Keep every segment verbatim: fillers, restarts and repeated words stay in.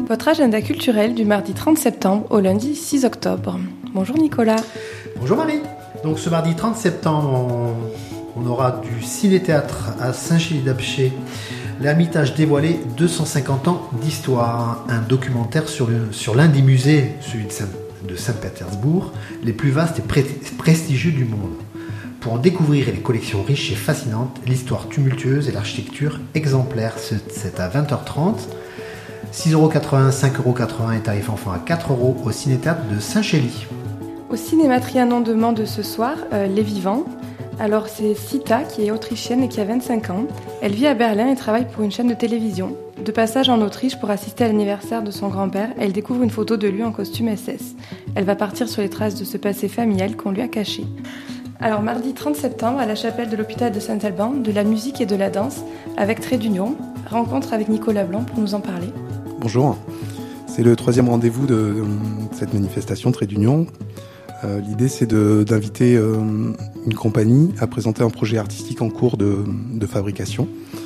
Votre agenda culturel du mardi trente septembre au lundi six octobre. Bonjour Nicolas. Bonjour Marie. Donc ce mardi trente septembre, on, on aura du ciné-théâtre à Saint-Chély-d'Apcher. L'Ermitage dévoilé, deux cent cinquante ans d'histoire. Un documentaire sur, le, sur l'un des musées, celui de, Saint, de Saint-Pétersbourg, les plus vastes et pré- prestigieux du monde. Pour en découvrir les collections riches et fascinantes, l'histoire tumultueuse et l'architecture exemplaire. C'est à vingt heures trente. six euros quatre-vingts, cinq euros quatre-vingts et tarif enfant à quatre euros au ciné-théâtre de Saint-Chély. Au cinéma Trianon demande ce soir euh, Les Vivants. Alors c'est Sita qui est autrichienne et qui a vingt-cinq ans. Elle vit à Berlin et travaille pour une chaîne de télévision. De passage en Autriche pour assister à l'anniversaire de son grand-père, elle découvre une photo de lui en costume S S. Elle va partir sur les traces de ce passé familial qu'on lui a caché. Alors mardi trente septembre, à la chapelle de l'hôpital de Saint-Alban, de la musique et de la danse avec Trait d'Union. Rencontre avec Nicolas Blanc pour nous en parler. Bonjour, c'est le troisième rendez-vous de, de cette manifestation Trait d'Union. Euh, l'idée c'est de, d'inviter euh, une compagnie à présenter un projet artistique en cours de, de fabrication.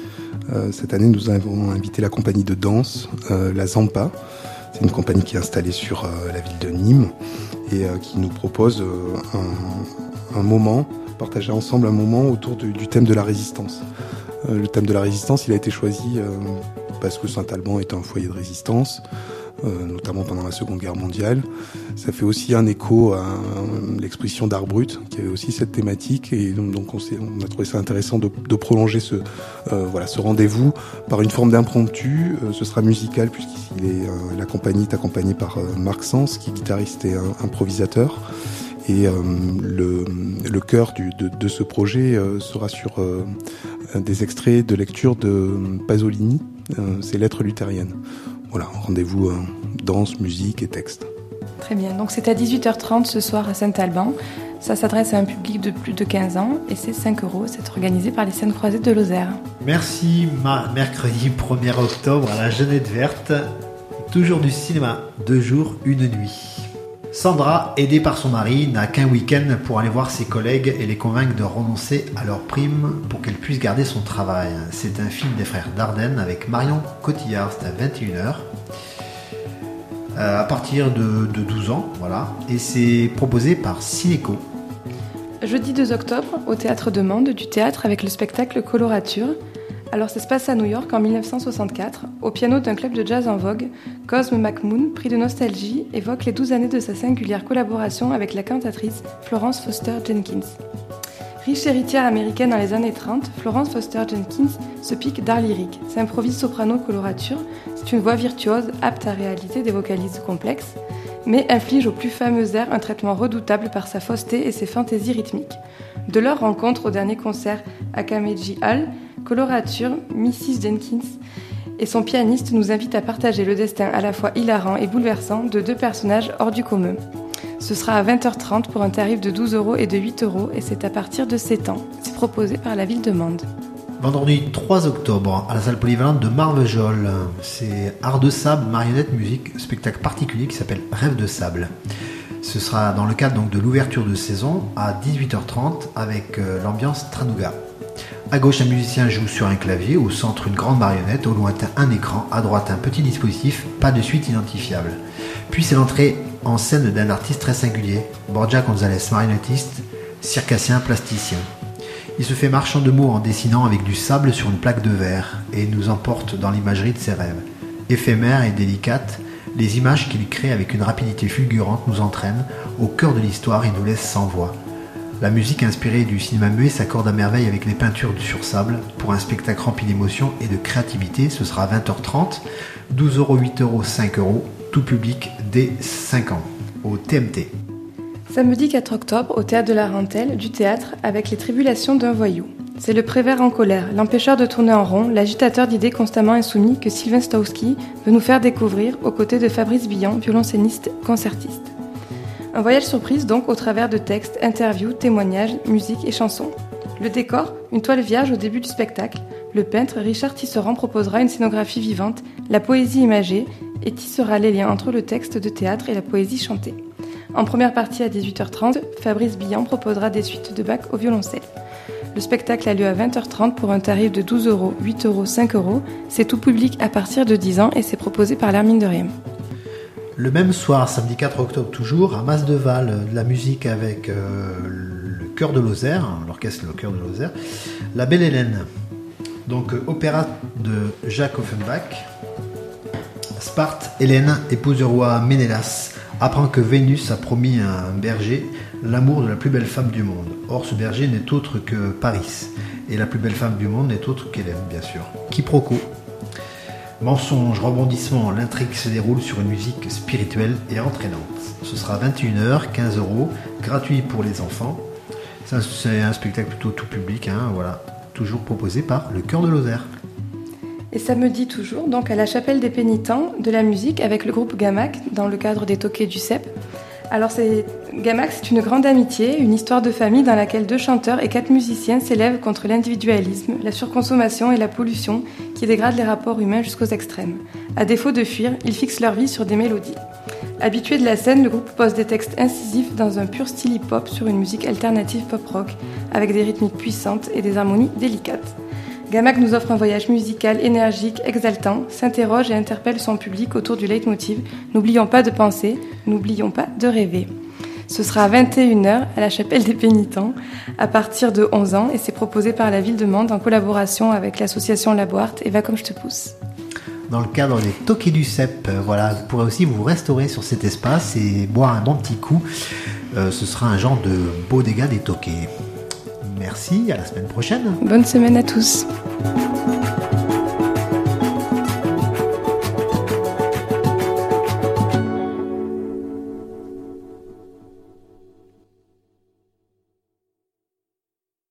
Euh, cette année nous avons invité la compagnie de danse, euh, la Zampa. C'est une compagnie qui est installée sur euh, la ville de Nîmes et euh, qui nous propose euh, un, un moment, partager ensemble un moment autour du, du thème de la résistance. Euh, le thème de la résistance, il a été choisi euh, parce que Saint-Alban est un foyer de résistance, euh, notamment pendant la Seconde Guerre mondiale. Ça fait aussi un écho à, à l'exposition d'art brut, qui avait aussi cette thématique, et donc, donc on, s'est, on a trouvé ça intéressant de, de prolonger ce, euh, voilà, ce rendez-vous par une forme d'impromptu. Euh, ce sera musical, puisqu'il est, euh, la compagnie est accompagnée par euh, Marc Sens, qui est guitariste et un, improvisateur. Et euh, le, le cœur du, de, de ce projet euh, sera sur euh, des extraits de lecture de Pasolini, euh, ses Lettres luthériennes. Voilà, rendez-vous euh, danse, musique et texte. Très bien, donc c'est à dix-huit heures trente ce soir à Saint-Alban. Ça s'adresse à un public de plus de quinze ans et c'est cinq euros. C'est organisé par les Scènes Croisées de Lozère. Merci, ma- mercredi premier octobre à la Jeunette Verte. Toujours du cinéma, deux jours, une nuit. Sandra, aidée par son mari, n'a qu'un week-end pour aller voir ses collègues et les convaincre de renoncer à leurs primes pour qu'elle puisse garder son travail. C'est un film des frères Dardenne avec Marion Cotillard, c'est à vingt et une heures. Euh, à partir de, de douze ans, voilà. Et c'est proposé par Cinéco. Jeudi deux octobre, au Théâtre de Mende, du théâtre avec le spectacle Colorature. Alors ça se passe à New York en dix-neuf cent soixante-quatre. Au piano d'un club de jazz en vogue, Cosme McMoon, pris de nostalgie, évoque les douze années de sa singulière collaboration avec la cantatrice Florence Foster Jenkins. Riche héritière américaine dans les années trente, Florence Foster Jenkins se pique d'art lyrique, s'improvise soprano colorature. C'est une voix virtuose apte à réaliser des vocalises complexes, mais inflige au plus fameux air un traitement redoutable par sa fausseté et ses fantaisies rythmiques. De leur rencontre au dernier concert à Carnegie Hall, Colorature, missus Jenkins et son pianiste nous invitent à partager le destin à la fois hilarant et bouleversant de deux personnages hors du commun. Ce sera à vingt heures trente pour un tarif de douze euros et de huit euros et c'est à partir de sept ans. C'est proposé par la ville de Mende. Vendredi trois octobre, à la salle polyvalente de Marvejols, c'est Art de sable, marionnette, musique, spectacle particulier qui s'appelle Rêve de sable. Ce sera dans le cadre donc, de l'ouverture de saison à dix-huit heures trente avec euh, l'ambiance Tranouga. À gauche, un musicien joue sur un clavier, au centre une grande marionnette, au lointain un écran, à droite un petit dispositif, pas de suite identifiable. Puis c'est l'entrée en scène d'un artiste très singulier, Borja González, marionnettiste, circassien, plasticien. Il se fait marchand de mots en dessinant avec du sable sur une plaque de verre et nous emporte dans l'imagerie de ses rêves. Éphémère et délicate, les images qu'il crée avec une rapidité fulgurante nous entraînent au cœur de l'histoire et nous laissent sans voix. La musique inspirée du cinéma muet s'accorde à merveille avec les peintures sur sable. Pour un spectacle rempli d'émotion et de créativité, ce sera à vingt heures trente, douze euros, huit euros, cinq euros, tout public dès cinq ans, au T M T. Samedi quatre octobre, au Théâtre de la Rentelle, du théâtre avec les tribulations d'un voyou. C'est le prévert en colère, l'empêcheur de tourner en rond, l'agitateur d'idées constamment insoumis que Sylvain Stowski veut nous faire découvrir aux côtés de Fabrice Billan, violoncelliste, concertiste. Un voyage surprise donc au travers de textes, interviews, témoignages, musique et chansons. Le décor, une toile vierge au début du spectacle. Le peintre Richard Tisserand proposera une scénographie vivante, la poésie imagée et tissera les liens entre le texte de théâtre et la poésie chantée. En première partie à dix-huit heures trente, Fabrice Billan proposera des suites de Bach au violoncelle. Le spectacle a lieu à vingt heures trente pour un tarif de douze euros, huit euros, cinq euros. C'est tout public à partir de dix ans et c'est proposé par l'Hermine de Riem. Le même soir, samedi quatre octobre toujours, à Mas-de-Val, de la musique avec euh, le Chœur de Lozère, l'orchestre Le Chœur de Lozère, La Belle Hélène. Donc euh, opéra de Jacques Offenbach. Sparte, Hélène, épouse du roi Ménélas, apprend que Vénus a promis à un berger l'amour de la plus belle femme du monde. Or, ce berger n'est autre que Paris. Et la plus belle femme du monde n'est autre qu'Hélène, bien sûr. Quiproquo. Mensonge, rebondissement, l'intrigue se déroule sur une musique spirituelle et entraînante. Ce sera vingt et une heures, quinze euros, gratuit pour les enfants. C'est un, c'est un spectacle plutôt tout public, hein, voilà. Toujours proposé par le Chœur de Lozère. Et samedi toujours, donc à la Chapelle des Pénitents, de la musique avec le groupe Gamac, dans le cadre des Toqués du C E P. Alors c'est, Gamac, c'est une grande amitié, une histoire de famille dans laquelle deux chanteurs et quatre musiciens s'élèvent contre l'individualisme, la surconsommation et la pollution qui dégradent les rapports humains jusqu'aux extrêmes. À défaut de fuir, ils fixent leur vie sur des mélodies. Habitué de la scène, le groupe pose des textes incisifs dans un pur style hip-hop sur une musique alternative pop-rock, avec des rythmiques puissantes et des harmonies délicates. Gamac nous offre un voyage musical énergique, exaltant, s'interroge et interpelle son public autour du leitmotiv « N'oublions pas de penser, n'oublions pas de rêver ». Ce sera à vingt et une heures à la Chapelle des Pénitents, à partir de onze ans, et c'est proposé par la Ville de Mende en collaboration avec l'association La Boîte et Va comme je te pousse. Dans le cadre des Toqués du C E P, voilà, vous pourrez aussi vous restaurer sur cet espace et boire un bon petit coup. Euh, ce sera un genre de bodega des Toqués. Merci, à la semaine prochaine. Bonne semaine à tous.